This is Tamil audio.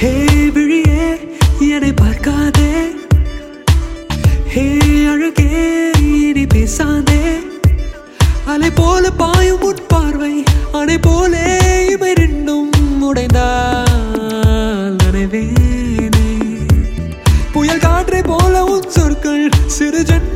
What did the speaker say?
ஹே விழியே என்னை பார்க்காதே, ஹே அழகே இனி பேசாதே. அலை போல பாயும் உன் பார்வை அணை போலே இவை ரெண்டும் உடைந்தால் நனைவேனே. புயல் காற்றை போல உன் சொற்கள் சிறு ஜன்